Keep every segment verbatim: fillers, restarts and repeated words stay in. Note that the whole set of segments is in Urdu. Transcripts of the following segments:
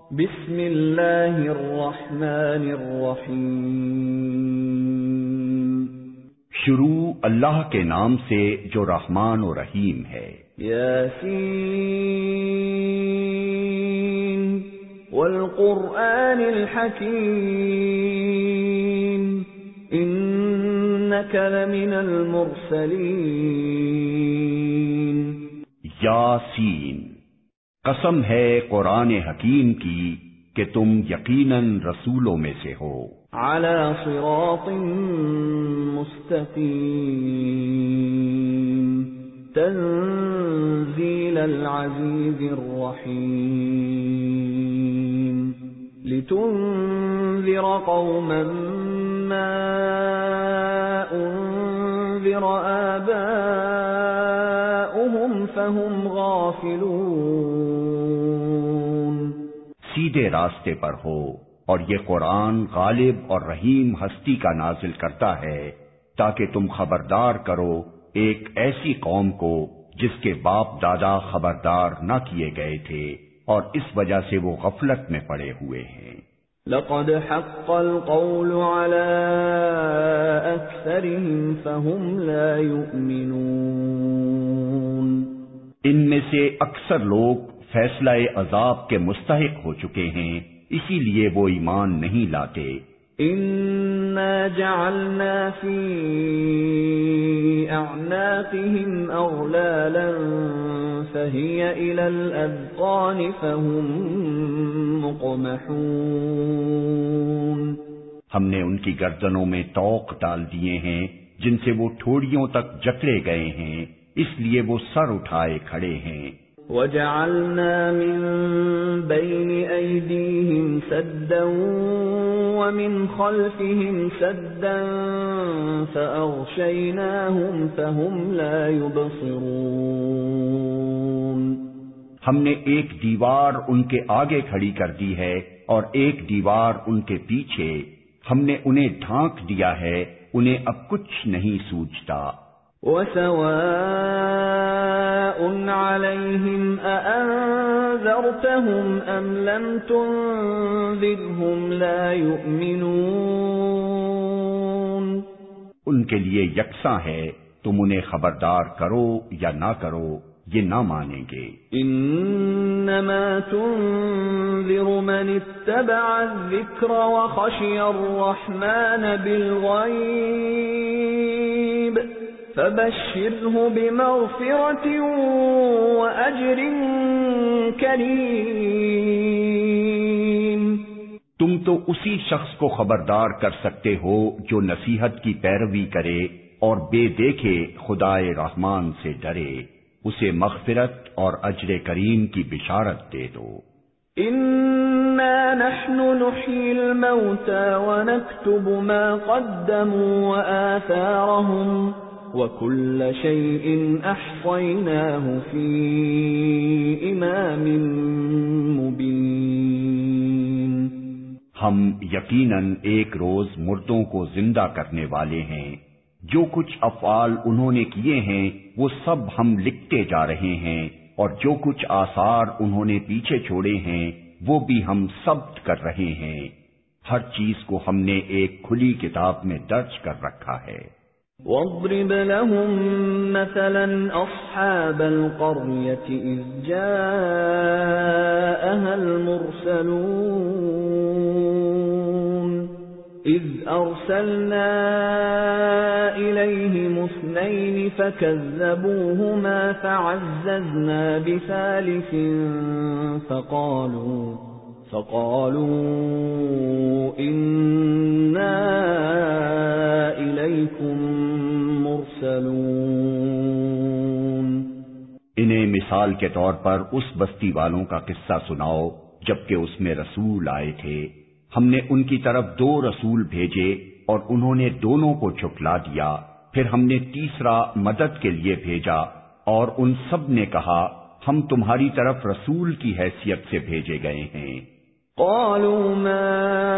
بسم اللہ الرحمن الرحیم، شروع اللہ کے نام سے جو رحمان و رحیم ہے۔ یاسین والقرآن الحکیم انک لمن المرسلین۔ یاسین، قسم ہے قرآن حکیم کی کہ تم یقیناً رسولوں میں سے ہو۔ علی صراط مستقیم تنزیل العزیز الرحیم، لتنذر قوما ما انذر آباؤهم فهم غافلون۔ سیدھے راستے پر ہو، اور یہ قرآن غالب اور رحیم ہستی کا نازل کرتا ہے تاکہ تم خبردار کرو ایک ایسی قوم کو جس کے باپ دادا خبردار نہ کیے گئے تھے، اور اس وجہ سے وہ غفلت میں پڑے ہوئے ہیں۔ لقد حق القول على اکثرهم فهم لا يؤمنون۔ ان میں سے اکثر لوگ فیصلہ عذاب کے مستحق ہو چکے ہیں، اسی لیے وہ ایمان نہیں لاتے۔ انا جعلنا فی اعناقهم اغلالا فهي الى الاذقان فهم مقمحون۔ ہم نے ان کی گردنوں میں طوق ڈال دیے ہیں جن سے وہ ٹھوڑیوں تک جکڑے گئے ہیں، اس لیے وہ سر اٹھائے کھڑے ہیں۔ وَجَعَلْنَا مِن بَيْنِ أَيْدِيهِمْ سَدًّا وَمِنْ خَلْفِهِمْ سَدًّا فَأَغْشَيْنَاهُمْ فَهُمْ لَا يُبْصِرُونَ۔ ہم نے ایک دیوار ان کے آگے کھڑی کر دی ہے اور ایک دیوار ان کے پیچھے، ہم نے انہیں ڈھانک دیا ہے، انہیں اب کچھ نہیں سوچتا۔ وَسَوَاءٌ عَلَيْهِمْ أَأَنذَرْتَهُمْ أَمْ لَمْ تُنذِرْهُمْ لَا يُؤْمِنُونَ۔ ان کے لیے یکساں ہے، تم انہیں خبردار کرو یا نہ کرو، یہ نہ مانیں گے۔ انما تنذر من اتبع الذکر وخشی الرحمن بالغیب فبشره بمغفرة وأجر کریم۔ تم تو اسی شخص کو خبردار کر سکتے ہو جو نصیحت کی پیروی کرے اور بے دیکھے خدائے رحمان سے ڈرے، اسے مغفرت اور اجر کریم کی بشارت دے دو۔ انا نحن نحيي الموتى ونكتب ما قدموا وآثارهم وكل شيء احصيناه في امام مبين۔ ہم یقیناً ایک روز مردوں کو زندہ کرنے والے ہیں، جو کچھ افعال انہوں نے کیے ہیں وہ سب ہم لکھتے جا رہے ہیں، اور جو کچھ آثار انہوں نے پیچھے چھوڑے ہیں وہ بھی ہم ثبت کر رہے ہیں۔ ہر چیز کو ہم نے ایک کھلی کتاب میں درج کر رکھا ہے۔ وَاضْرِبْ لَهُم مَّثَلًا أَصْحَابَ الْقَرْيَةِ إِذْ جَاءَهَا الْمُرْسَلُونَ إِذْ أَرْسَلْنَا إِلَيْهِمُ اثْنَيْنِ فَكَذَّبُوهُمَا فَعَزَّزْنَا بِثَالِثٍ فَقَالُوا فَقَالُوا إِنَّا إِلَيْكُمْ مُرْسَلُونَ۔ انہیں مثال کے طور پر اس بستی والوں کا قصہ سناؤ جبکہ اس میں رسول آئے تھے، ہم نے ان کی طرف دو رسول بھیجے اور انہوں نے دونوں کو جھٹلا دیا، پھر ہم نے تیسرا مدد کے لیے بھیجا اور ان سب نے کہا ہم تمہاری طرف رسول کی حیثیت سے بھیجے گئے ہیں۔ قالوا ما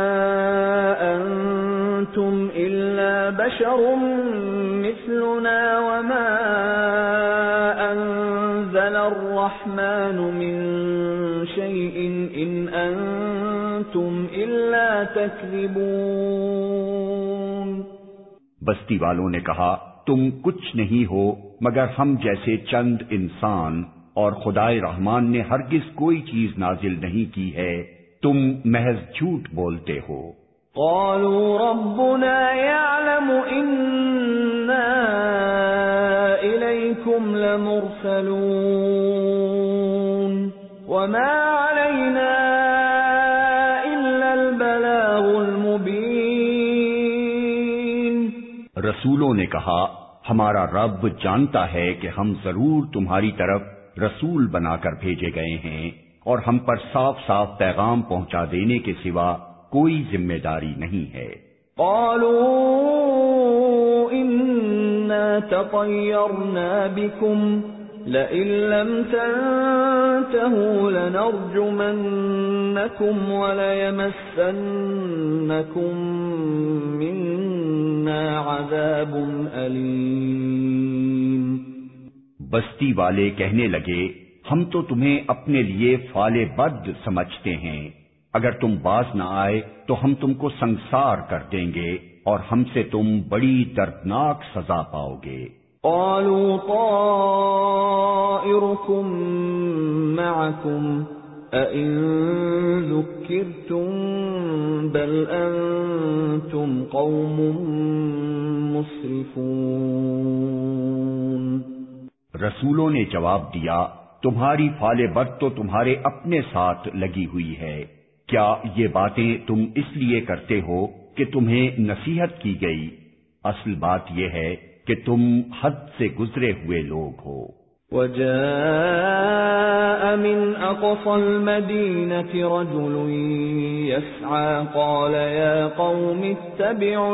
انتم الا بشر مثلنا وما انزل الرحمن من شيء إن أنتم إلا تكذبون. بستی والوں نے کہا تم کچھ نہیں ہو مگر ہم جیسے چند انسان، اور خدائے رحمان نے ہرگز کوئی چیز نازل نہیں کی ہے، تم محض جھوٹ بولتے ہو. قالوا ربنا يعلم إنا إليكم لمرسلون وما علينا إلا البلاغ المبين. رسولوں نے کہا ہمارا رب جانتا ہے کہ ہم ضرور تمہاری طرف رسول بنا کر بھیجے گئے ہیں، اور ہم پر صاف صاف پیغام پہنچا دینے کے سوا کوئی ذمہ داری نہیں ہے. قالوا إنا تطيرنا بكم لئن لم تنتهوا لنرجمنكم وليمسنكم منا عذاب أليم. بستی والے کہنے لگے ہم تو تمہیں اپنے لیے فال بد سمجھتے ہیں، اگر تم باز نہ آئے تو ہم تم کو سنسار کر دیں گے اور ہم سے تم بڑی دردناک سزا پاؤ گے. قالوا طائركم معكم أئن ذكرتم بل أنتم قوم مسرفون. رسولوں نے جواب دیا تمہاری فال بد تو تمہارے اپنے ساتھ لگی ہوئی ہے، کیا یہ باتیں تم اس لیے کرتے ہو کہ تمہیں نصیحت کی گئی؟ اصل بات یہ ہے کہ تم حد سے گزرے ہوئے لوگ ہو. وجاء من أقصى المدينة رجل يسعى قال يا قوم اتبعوا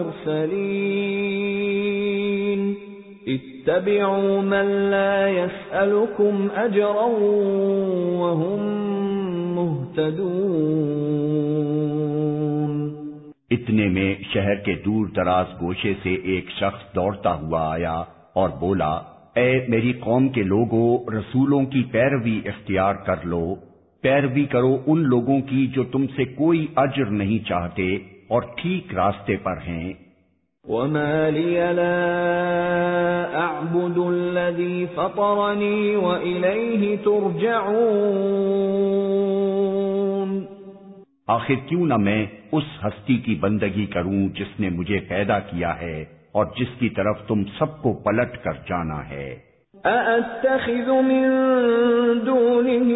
المرسلين اتبعوا من لا يسألكم أجرا وهم مهتدون. اتنے میں شہر کے دور دراز گوشے سے ایک شخص دوڑتا ہوا آیا اور بولا اے میری قوم کے لوگوں، رسولوں کی پیروی اختیار کر لو، پیروی کرو ان لوگوں کی جو تم سے کوئی اجر نہیں چاہتے اور ٹھیک راستے پر ہیں. وما لي لا أعبد الذي فطرني وإليه ترجعون. آخر کیوں نہ میں اس ہستی کی بندگی کروں جس نے مجھے پیدا کیا ہے اور جس کی طرف تم سب کو پلٹ کر جانا ہے. أأتخذ من دونه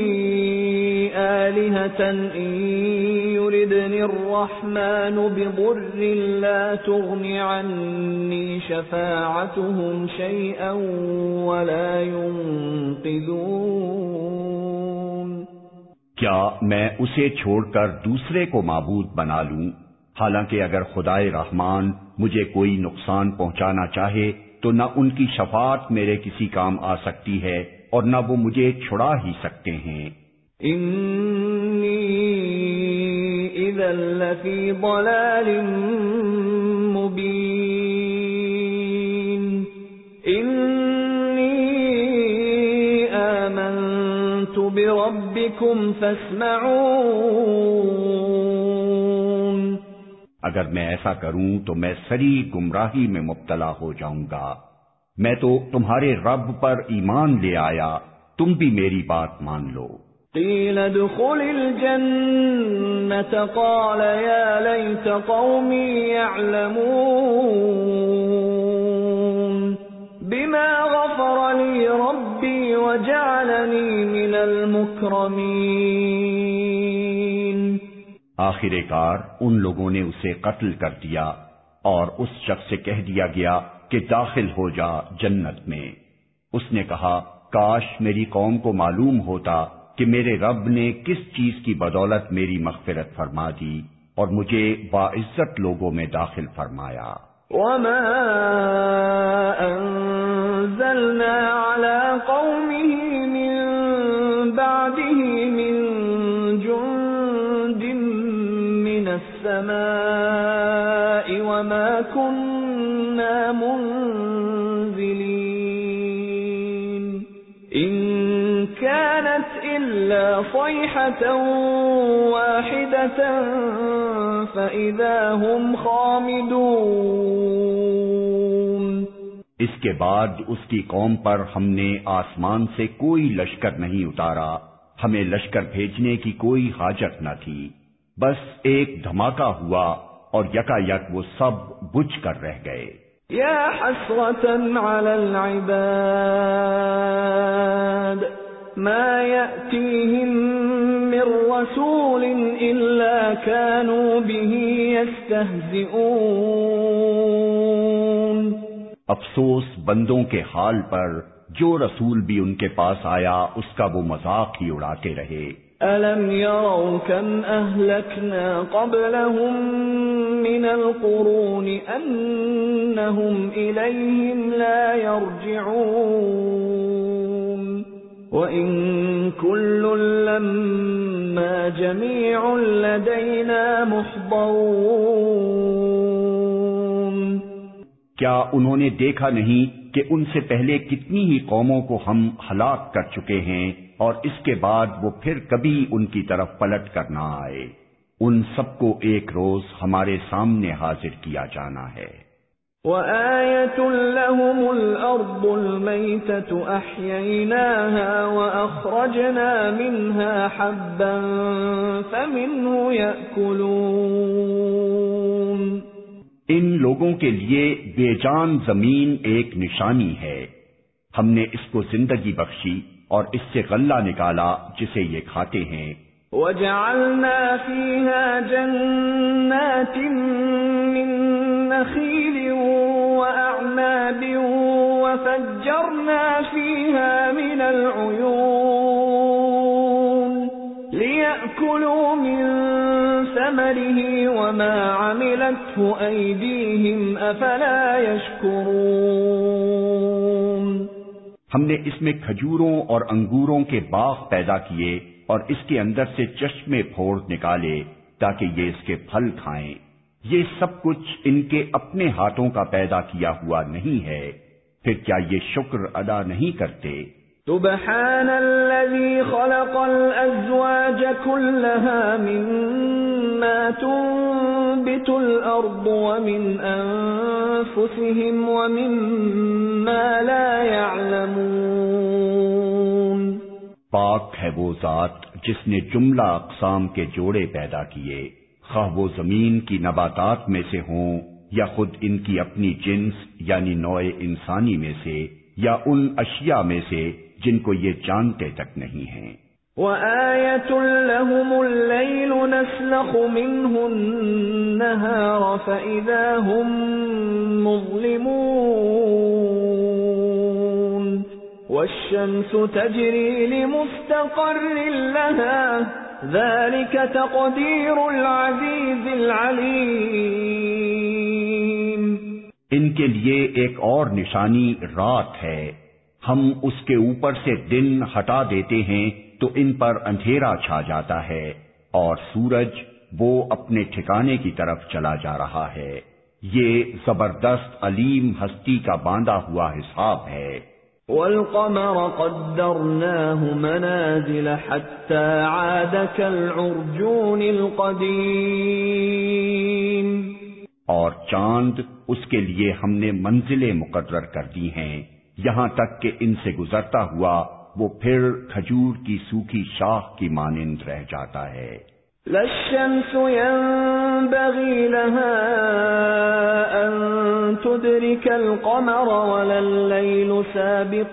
آلهة إن يردني الرحمن بضر لا تغن عني شفاعتهم شيئا ولا ينقذون. کیا میں اسے چھوڑ کر دوسرے کو معبود بنا لوں؟ حالانکہ اگر خدائے رحمان مجھے کوئی نقصان پہنچانا چاہے تو نہ ان کی شفاعت میرے کسی کام آ سکتی ہے اور نہ وہ مجھے چھڑا ہی سکتے ہیں. انی اذا لفی ضلال مبین. انی آمنت بربکم فاسمعون. اگر میں ایسا کروں تو میں سری گمراہی میں مبتلا ہو جاؤں گا. میں تو تمہارے رب پر ایمان لے آیا، تم بھی میری بات مان لو. قیل ادخل الجنة قال یا لیت قومی یعلمون بما غفر لی ربی وجعلنی من المکرمین. آخر کار ان لوگوں نے اسے قتل کر دیا اور اس شخص سے کہہ دیا گیا کہ داخل ہو جا جنت میں. اس نے کہا کاش میری قوم کو معلوم ہوتا کہ میرے رب نے کس چیز کی بدولت میری مغفرت فرما دی اور مجھے باعزت لوگوں میں داخل فرمایا. وما انزلنا على قومه من بعده من جند من السماء وما كنا منزلين إن كانت إلا إلا صيحة واحدة فإذا هم خامدون۔ اس کے بعد اس کی قوم پر ہم نے آسمان سے کوئی لشکر نہیں اتارا، ہمیں لشکر بھیجنے کی کوئی حاجت نہ تھی، بس ایک دھماکہ ہوا اور یکا یک وہ سب بجھ کر رہ گئے۔ یا حسرة علی العباد ما يأتيهم من رسول إلا كانوا به يستهزئون۔ افسوس بندوں کے حال پر جو رسول بھی ان کے پاس آیا اس کا وہ مذاق ہی اڑاتے رہے۔ أَلَمْ يَرَوْا كَمْ أَهْلَكْنَا قَبْلَهُمْ مِنَ الْقُرُونِ أَنَّهُمْ إِلَيْهِمْ لَا يَرْجِعُونَ وَإِن كُلٌّ لَّمَّا جَمِيعٌ لَّدَيْنَا مُحْضَرُونَ۔ کیا انہوں نے دیکھا نہیں کہ ان سے پہلے کتنی ہی قوموں کو ہم ہلاک کر چکے ہیں اور اس کے بعد وہ پھر کبھی ان کی طرف پلٹ کر نہ آئے، ان سب کو ایک روز ہمارے سامنے حاضر کیا جانا ہے۔ وَآيَةٌ لَّهُمُ الْأَرْضُ الْمَيْتَةُ أَحْيَيْنَاهَا وَأَخْرَجْنَا مِنْهَا حَبًّا فَمِنْهُ يَأْكُلُونَ۔ ان لوگوں کے لیے بے جان زمین ایک نشانی ہے، ہم نے اس کو زندگی بخشی اور اس سے غلہ نکالا جسے یہ کھاتے ہیں۔ وَجَعَلْنَا فِيهَا جَنَّاتٍ مِّن نَّخِيلٍ وَأَعْنَابٍ وَفَجَّرْنَا فِيهَا مِنَ الْعُيُونِ لِيَأْكُلُوا مِن ثَمَرِهِ وَمَا عَمِلَتْهُ أَيْدِيهِمْ أَفَلَا يَشْكُرُونَ۔ ہم نے اس میں کھجوروں اور انگوروں کے باغ پیدا کیے اور اس کے اندر سے چشمے پھوڑ نکالے تاکہ یہ اس کے پھل کھائیں، یہ سب کچھ ان کے اپنے ہاتھوں کا پیدا کیا ہوا نہیں ہے، پھر کیا یہ شکر ادا نہیں کرتے؟ سبحان الذي خلق الأزواج كلها مما تنبت الأرض ومن أنفسهم ومما لا يعلمون۔ پاک ہے وہ ذات جس نے جملہ اقسام کے جوڑے پیدا کیے، خواہ وہ زمین کی نباتات میں سے ہوں یا خود ان کی اپنی جنس یعنی نوع انسانی میں سے یا ان اشیاء میں سے جن کو یہ جانتے تک نہیں ہیں۔ وَآيَةٌ لَّهُمُ اللَّيْلُ نَسْلَخُ مِنْهُ النَّهَارَ فَإِذَا هُمْ مُظْلِمُونَ وَالشَّمْسُ تَجْرِي لِمُسْتَقَرٍّ لَّهَا ذَلِكَ تَقْدِيرُ الْعَزِيزِ الْعَلِيمِ۔ ان کے لیے ایک اور نشانی رات ہے، ہم اس کے اوپر سے دن ہٹا دیتے ہیں تو ان پر اندھیرا چھا جاتا ہے اور سورج وہ اپنے ٹھکانے کی طرف چلا جا رہا ہے، یہ زبردست علیم ہستی کا باندھا ہوا حساب ہے۔ وَالْقَمَرَ قَدَّرْنَاهُ مَنَازِلَ حَتَّى عَادَ كَالْعُرْجُونِ الْقَدِيمِ۔ اور چاند اس کے لیے ہم نے منزلیں مقرر کر دی ہیں، یہاں تک کہ ان سے گزرتا ہوا وہ پھر کھجور کی سوکھی شاخ کی مانند رہ جاتا ہے۔ لا الشمس ينبغي لها أن تدرك القمر ولا الليل سابق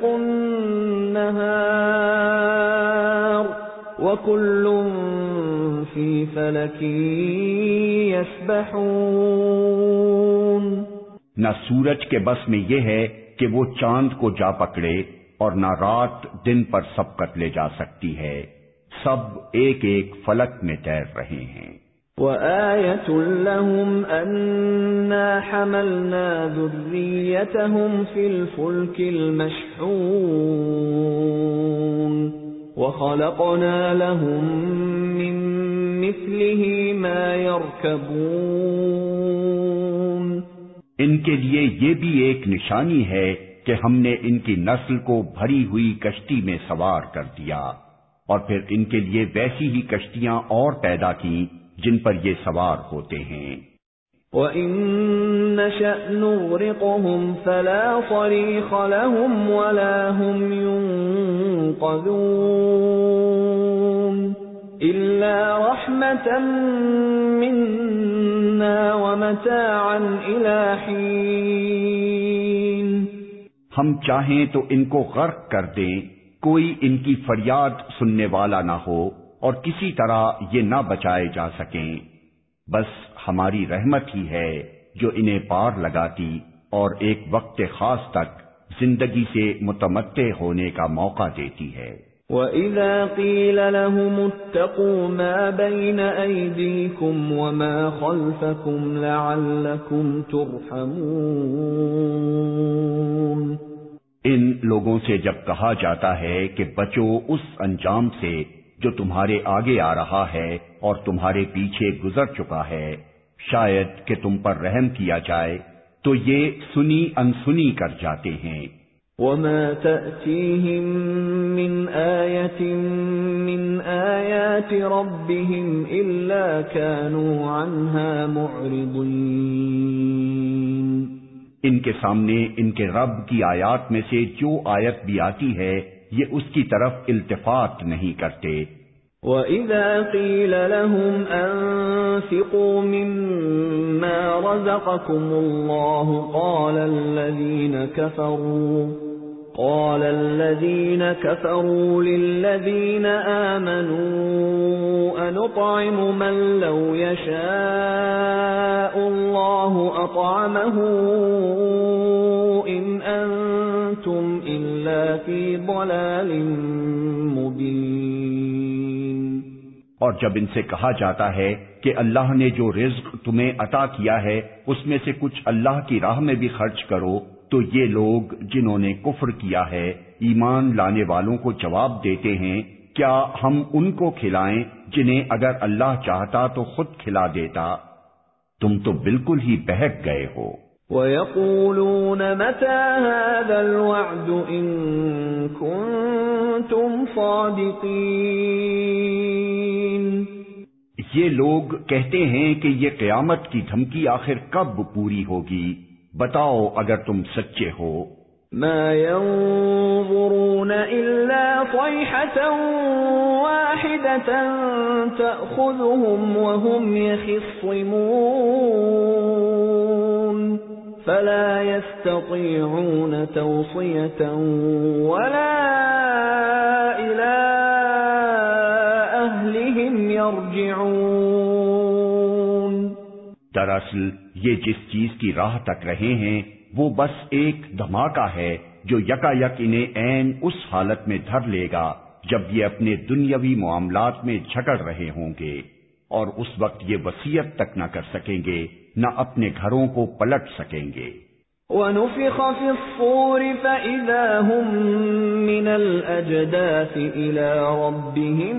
النهار وكل في فلك يسبحون۔ نہ سورج کے بس میں یہ ہے کہ وہ چاند کو جا پکڑے اور نہ رات دن پر سبقت لے جا سکتی ہے، سب ایک ایک فلک میں تیر رہے ہیں۔ وَآيَةٌ لَّهُمْ أَنَّا حَمَلْنَا ذُرِّيَّتَهُمْ فِي الْفُلْكِ الْمَشْحُونِ وَخَلَقْنَا لَهُم مِّن مِّثْلِهِ مَا يَرْكَبُونَ۔ ان کے لیے یہ بھی ایک نشانی ہے کہ ہم نے ان کی نسل کو بھری ہوئی کشتی میں سوار کر دیا، اور پھر ان کے لیے ویسی ہی کشتیاں اور پیدا کی جن پر یہ سوار ہوتے ہیں۔ وَإِن نَّشَأْ نُغْرِقْهُمْ فَلَا صَرِيخَ لَهُمْ وَلَا هُمْ يُنقَذُونَ إِلَّا رَحْمَةً مِنَّا وَمَتَاعًا إِلَى حِينٍ۔ ہم چاہیں تو ان کو غرق کر دیں، کوئی ان کی فریاد سننے والا نہ ہو اور کسی طرح یہ نہ بچائے جا سکیں، بس ہماری رحمت ہی ہے جو انہیں پار لگاتی اور ایک وقت خاص تک زندگی سے متمتع ہونے کا موقع دیتی ہے۔ وَإِذَا قِيلَ لَهُمُ اتَّقُوا مَا بَيْنَ أَيْدِيكُمْ وَمَا خَلْفَكُمْ لَعَلَّكُمْ تُرْحَمُونَ۔ ان لوگوں سے جب کہا جاتا ہے کہ بچو اس انجام سے جو تمہارے آگے آ رہا ہے اور تمہارے پیچھے گزر چکا ہے، شاید کہ تم پر رحم کیا جائے، تو یہ سنی انسنی کر جاتے ہیں۔ وَمَا تَأْتِيهِم مِّنْ آيَةٍ مِّنْ آيَاتِ رَبِّهِمْ إِلَّا كَانُوا عَنْهَا مُعْرِضِينَ۔ ان کے سامنے ان کے رب کی آیات میں سے جو آیت بھی آتی ہے یہ اس کی طرف التفات نہیں کرتے۔ وَإِذَا قِيلَ لَهُمْ أَنفِقُوا مِمَّا رَزَقَكُمُ اللَّهُ قَالَ الَّذِينَ كَفَرُوا قَالَ الَّذِينَ كَفَرُوا لِلَّذِينَ آمَنُوا أَنُطْعِمُ مَن لَّوْ يَشَاءُ اللَّهُ أَطْعَمَهُ إِنْ أَنتُمْ إِلَّا فِي ضَلَالٍ مُبِينٍ۔ اور جب ان سے کہا جاتا ہے کہ اللہ نے جو رزق تمہیں عطا کیا ہے اس میں سے کچھ اللہ کی راہ میں بھی خرچ کرو، تو یہ لوگ جنہوں نے کفر کیا ہے ایمان لانے والوں کو جواب دیتے ہیں، کیا ہم ان کو کھلائیں جنہیں اگر اللہ چاہتا تو خود کھلا دیتا؟ تم تو بالکل ہی بہک گئے ہو۔ وَيَقُولُونَ مَتَى هَذَا الْوَعْدُ إِن كُنتُمْ صَادِقِينَ۔ یہ لوگ کہتے ہیں کہ یہ قیامت کی دھمکی آخر کب پوری ہوگی، بتاؤ اگر تم سچے ہو۔ مَا يَنظُرُونَ إِلَّا صَيْحَةً وَاحِدَةً تَأْخُذُهُمْ وَهُمْ يَخِصِّمُونَ فَلَا يَسْتَطِيعُونَ تَوْصِيَةً وَلَا إِلَى أَهْلِهِمْ يَرْجِعُونَ۔ دراصل یہ جس چیز کی راہ تک رہے ہیں وہ بس ایک دھماکہ ہے جو یکا یک انہیں عین اس حالت میں دھر لے گا جب یہ اپنے دنیاوی معاملات میں جھگڑ رہے ہوں گے، اور اس وقت یہ وصیت تک نہ کر سکیں گے، نہ اپنے گھروں کو پلٹ سکیں گے۔ وَنُفِخَ فِي الصُّورِ فَإِذَا هُم مِّنَ الْأَجْدَاثِ إِلَى رَبِّهِمْ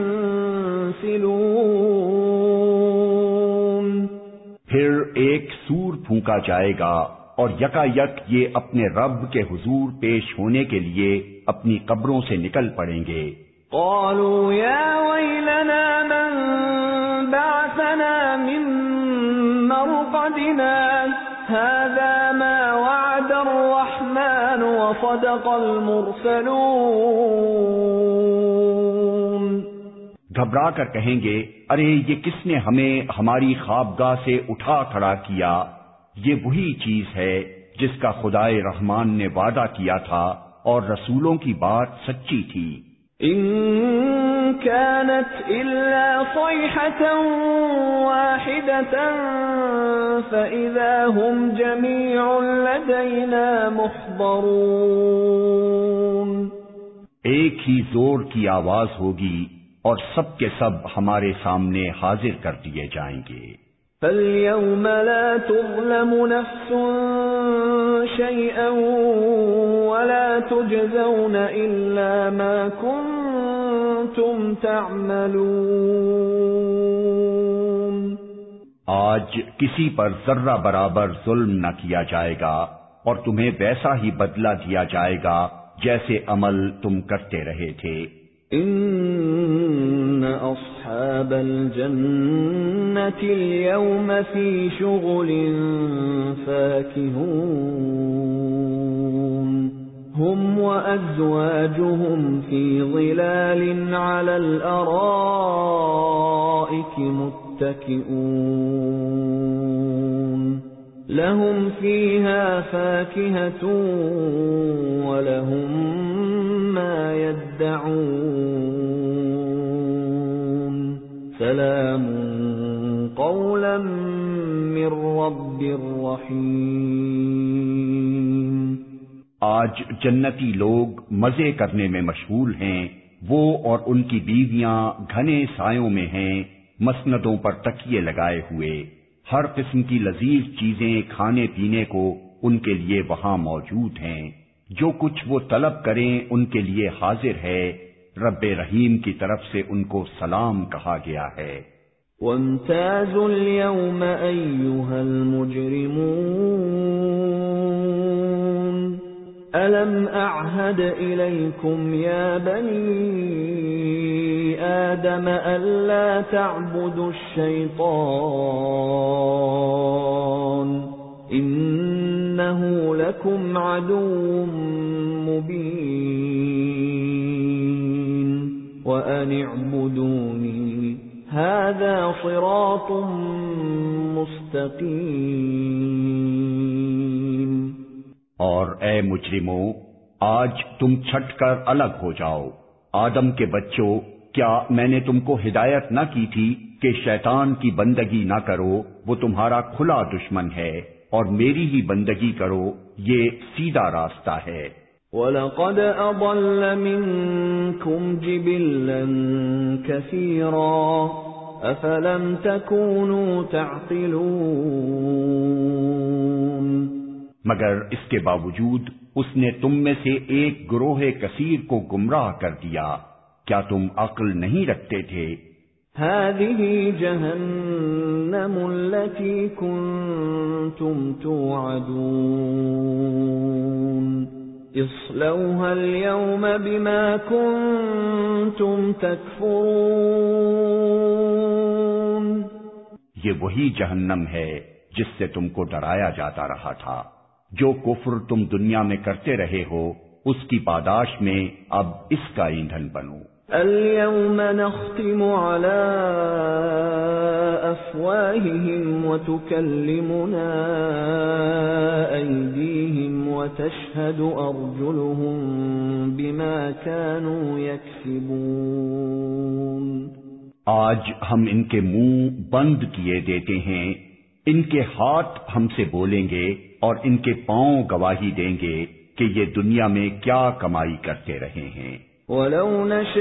يَنسِلُونَ۔ پھر ایک سور پھونکا جائے گا اور یکا یک یہ اپنے رب کے حضور پیش ہونے کے لیے اپنی قبروں سے نکل پڑیں گے۔ قالوا يا ويلنا من بعثنا من مرقدنا هذا ما وعد الرحمن وصدق المرسلون۔ گھبرا کر کہیں گے، ارے یہ کس نے ہمیں ہماری خوابگاہ سے اٹھا کھڑا کیا؟ یہ وہی چیز ہے جس کا خدائے رحمان نے وعدہ کیا تھا اور رسولوں کی بات سچی تھی۔ ان كانت الا صيحة واحدة فاذا هم جميع لدينا محضرون۔ ایک ہی زور کی آواز ہوگی اور سب کے سب ہمارے سامنے حاضر کر دیے جائیں گے۔ فَالْيَوْمَ لَا تُظْلَمُ نَفْسٌ شَيْئًا وَلَا تُجْزَوْنَ إِلَّا مَا كُنتُمْ تَعْمَلُونَ۔ آج کسی پر ذرہ برابر ظلم نہ کیا جائے گا اور تمہیں ویسا ہی بدلہ دیا جائے گا جیسے عمل تم کرتے رہے تھے۔ إن أصحاب الجنة اليوم في شغل فاكهون هم وأزواجهم في ظلال على الأرائك متكئون لهم فيها فاكهة ولهم ما يدعون سلام قولا من رب رحیم۔ آج جنتی لوگ مزے کرنے میں مشغول ہیں، وہ اور ان کی بیویاں گھنے سایوں میں ہیں، مسندوں پر تکیے لگائے ہوئے، ہر قسم کی لذیذ چیزیں کھانے پینے کو ان کے لیے وہاں موجود ہیں، جو کچھ وہ طلب کریں ان کے لیے حاضر ہے، رب رحیم کی طرف سے ان کو سلام کہا گیا ہے۔ وَامْتَازُوا الْيَوْمَ أَيُّهَا الْمُجْرِمُونَ أَلَمْ أَعْهَدْ إِلَيْكُمْ يَا بَنِي آدَمَ أَلَّا تَعْبُدُوا الشَّيْطَانَ إِنَّهُ لَكُمْ عَدُوٌّ مُبِينٌ وَأَنِ اعْبُدُونِي هَذَا صِرَاطٌ مُسْتَقِيمٌ۔ اور اے مجرموں، آج تم چھٹ کر الگ ہو جاؤ۔ آدم کے بچوں، کیا میں نے تم کو ہدایت نہ کی تھی کہ شیطان کی بندگی نہ کرو، وہ تمہارا کھلا دشمن ہے، اور میری ہی بندگی کرو، یہ سیدھا راستہ ہے۔ وَلَقَدْ أَضَلَّ مِنكُمْ جِبِلًّا كَثِيرًا أَفَلَمْ تَكُونُوا تَعْقِلُونَ۔ مگر اس کے باوجود اس نے تم میں سے ایک گروہ کثیر کو گمراہ کر دیا، کیا تم عقل نہیں رکھتے تھے؟ هذه جهنم التي كنتم توعدون اصلوها اليوم بما كنتم تكفرون۔ یہ وہی جہنم ہے جس سے تم کو ڈرایا جاتا رہا تھا، جو کفر تم دنیا میں کرتے رہے ہو، اس کی پاداش میں اب اس کا ایندھن بنو۔ اليوم نختم على أفواههم وتكلمنا أيديهم وتشهد أرجلهم بما كانوا يكسبون۔ آج ہم ان کے منہ بند کیے دیتے ہیں، ان کے ہاتھ ہم سے بولیں گے اور ان کے پاؤں گواہی دیں گے کہ یہ دنیا میں کیا کمائی کرتے رہے ہیں۔ وَلَوْ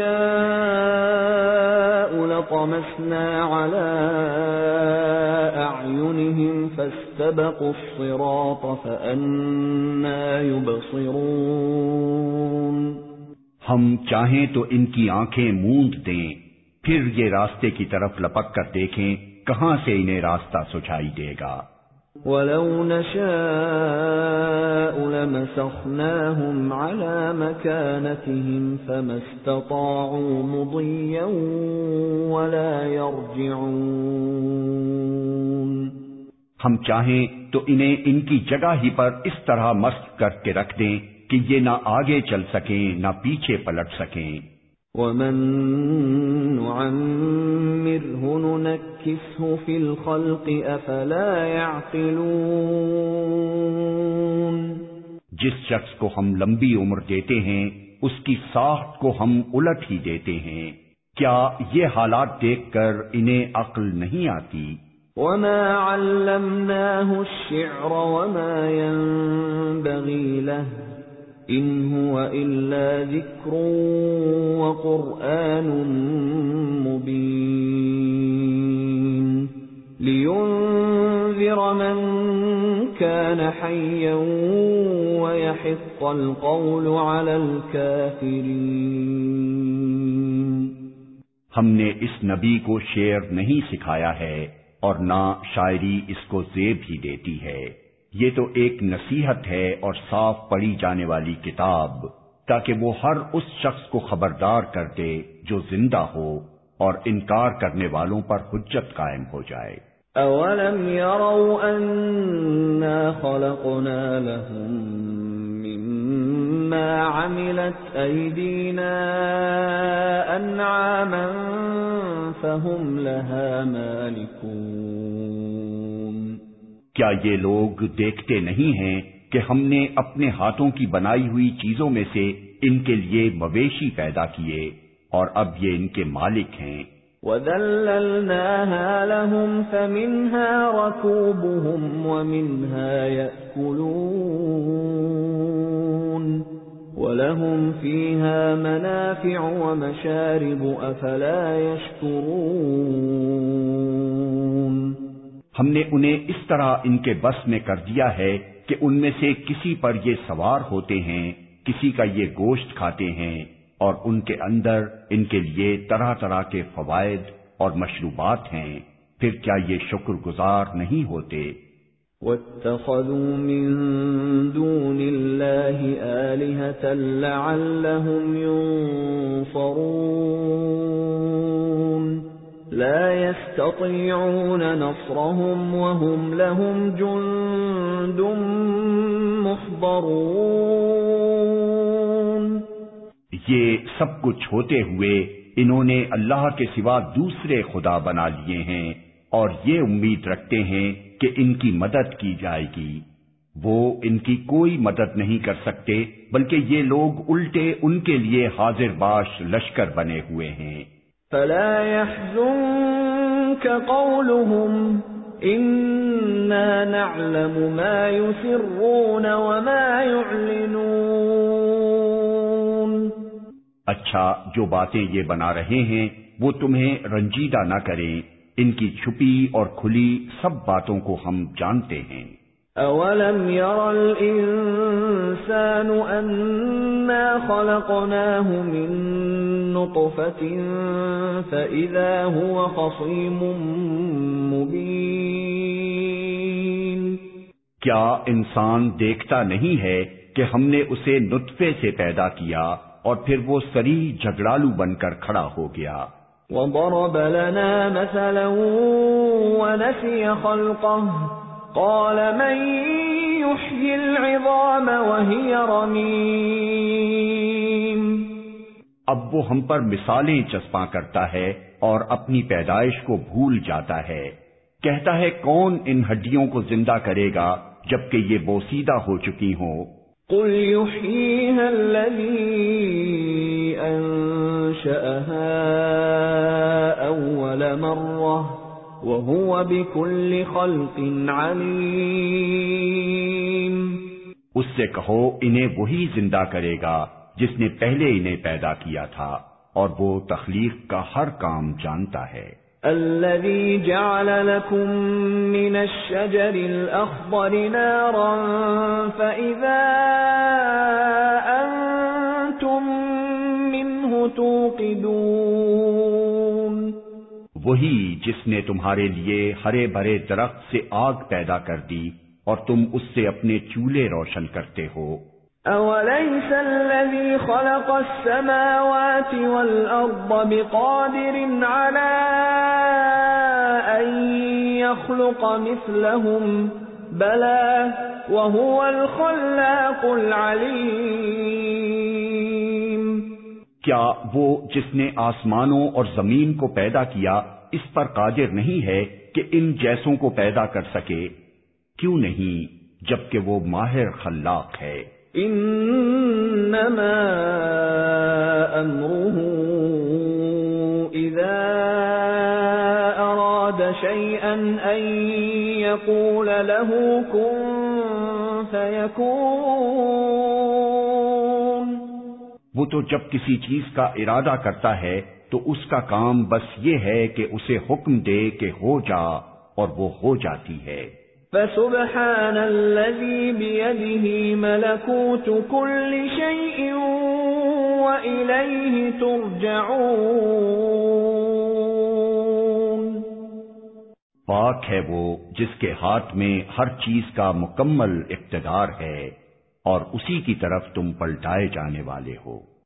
نَشَاءُ لَطَمَسْنَا عَلَىٰ أَعْيُنِهِمْ فَاسْتَبَقُوا الصِّرَاطَ فَأَنَّىٰ يُبْصِرُونَ۔ ہم چاہیں تو ان کی آنکھیں موند دیں، پھر یہ راستے کی طرف لپک کر دیکھیں، کہاں سے انہیں راستہ سجھائی دے گا۔ وَلَوْ نَشَاءُ لَمَسَخْنَاهُمْ عَلَىٰ مَكَانَتِهِمْ فَمَا اسْتَطَاعُوا مُضِيًّا وَلَا يَرْجِعُونَ۔ ہم چاہیں تو انہیں ان کی جگہ ہی پر اس طرح مست کر کے رکھ دیں کہ یہ نہ آگے چل سکیں نہ پیچھے پلٹ سکیں۔ وَمَن نُّعَمِّرْهُ نُنَكِّسْهُ فِي الْخَلْقِ أَفَلَا يَعْقِلُونَ۔ جس شخص کو ہم لمبی عمر دیتے ہیں اس کی ساخت کو ہم الٹ ہی دیتے ہیں، کیا یہ حالات دیکھ کر انہیں عقل نہیں آتی؟ وَمَا عَلَّمْنَاهُ الشِّعْرَ وَمَا يَنبَغِي لَهُ إِنْ هُوَ إِلَّا ذِكْرٌ وَقُرْآنٌ مُبِينٌ لِيُنذِرَ مَن كَانَ حَيًّا وَيَحِقَّ الْقَوْلُ عَلَى الْكَافِرِينَ۔ ہم نے اس نبی کو شعر نہیں سکھایا ہے اور نہ شاعری اس کو زیب ہی دیتی ہے، یہ تو ایک نصیحت ہے اور صاف پڑھی جانے والی کتاب، تاکہ وہ ہر اس شخص کو خبردار کر دے جو زندہ ہو اور انکار کرنے والوں پر حجت قائم ہو جائے۔ اولم يروا انا خلقنا لهم مما عملت ايدينا انعاما فهم لها مالكون، کیا یہ لوگ دیکھتے نہیں ہیں کہ ہم نے اپنے ہاتھوں کی بنائی ہوئی چیزوں میں سے ان کے لیے مویشی پیدا کیے اور اب یہ ان کے مالک ہیں۔ وَذَلَّلْنَاهَا لَهُمْ فَمِنْهَا رَكُوبُهُمْ وَمِنْهَا يَأْكُلُونَ وَلَهُمْ فِيهَا مَنَافِعُ وَمَشَارِبُ أَفَلَا يَشْكُرُونَ۔ ہم نے انہیں اس طرح ان کے بس میں کر دیا ہے کہ ان میں سے کسی پر یہ سوار ہوتے ہیں، کسی کا یہ گوشت کھاتے ہیں، اور ان کے اندر ان کے لیے طرح طرح کے فوائد اور مشروبات ہیں، پھر کیا یہ شکر گزار نہیں ہوتے؟ وَاتَّخَذُوا مِن دُونِ اللَّهِ آلِهَةً لَعَلَّهُمْ يُنصَرُونَ لَا يَسْتَطِيعُونَ نَصْرَهُمْ وَهُمْ لَهُمْ جُندٌ مُحْضَرُونَ۔ یہ سب کچھ ہوتے ہوئے انہوں نے اللہ کے سوا دوسرے خدا بنا لیے ہیں اور یہ امید رکھتے ہیں کہ ان کی مدد کی جائے گی، وہ ان کی کوئی مدد نہیں کر سکتے، بلکہ یہ لوگ الٹے ان کے لیے حاضر باش لشکر بنے ہوئے ہیں۔ فَلَا يَحْزُنكَ قَوْلُهُمْ إِنَّا نَعْلَمُ مَا يُسِرُّونَ وَمَا يُعْلِنُونَ۔ اچھا، جو باتیں یہ بنا رہے ہیں وہ تمہیں رنجیدہ نہ کریں، ان کی چھپی اور کھلی سب باتوں کو ہم جانتے ہیں۔ اولم ير الانسان انا خلقناه من نطفة فاذا هو خصيم مبين۔ کیا انسان دیکھتا نہیں ہے کہ ہم نے اسے نطفے سے پیدا کیا اور پھر وہ صریح جھگڑالو بن کر کھڑا ہو گیا۔ وَضَرَبَ لَنَا مَثَلًا وَنَسِيَ خَلْقَهُ قَالَ مَن يُحْيِي الْعِظَامَ وَهِيَ رَمِيمٌ۔ اب وہ ہم پر مثالیں چسپاں کرتا ہے اور اپنی پیدائش کو بھول جاتا ہے، کہتا ہے کون ان ہڈیوں کو زندہ کرے گا جبکہ یہ بوسیدہ ہو چکی ہوں۔ قُلْ يُحْيِيهَا الَّذِي أَنشَأَهَا أَوَّلَ مَرَّةٍ وَهُوَ بِكُلِّ خَلْقٍ عَلِيمٌ۔ اس سے کہو انہیں وہی زندہ کرے گا جس نے پہلے انہیں پیدا کیا تھا، اور وہ تخلیق کا ہر کام جانتا ہے۔ الذي جعل لكم من الشجر الأخضر نارا فإذا أنتم منه توقدون۔ وہی جس نے تمہارے لیے ہرے بھرے درخت سے آگ پیدا کر دی اور تم اس سے اپنے چولہے روشن کرتے ہو۔ أَوَلَيْسَ الَّذِي خَلَقَ السَّمَاوَاتِ وَالْأَرْضَ بِقَادِرٍ عَلَىٰ أَن يَخْلُقَ مِثْلَهُم بَلَىٰ وَهُوَ الْخَلَّاقُ الْعَلِيمُ۔ کیا وہ جس نے آسمانوں اور زمین کو پیدا کیا اس پر قادر نہیں ہے کہ ان جیسوں کو پیدا کر سکے؟ کیوں نہیں، جبکہ وہ ماہر خلاق ہے۔ انما امره اذا اراد شيئا ان يقول له كن فيكون۔ وہ تو جب کسی چیز کا ارادہ کرتا ہے تو اس کا کام بس یہ ہے کہ اسے حکم دے کہ ہو جا، اور وہ ہو جاتی ہے۔ فسبحان الذي بيده ملكوت كل شيء وإليه ترجعون۔ پاک ہے وہ جس کے ہاتھ میں ہر چیز کا مکمل اقتدار ہے اور اسی کی طرف تم پلٹائے جانے والے ہو۔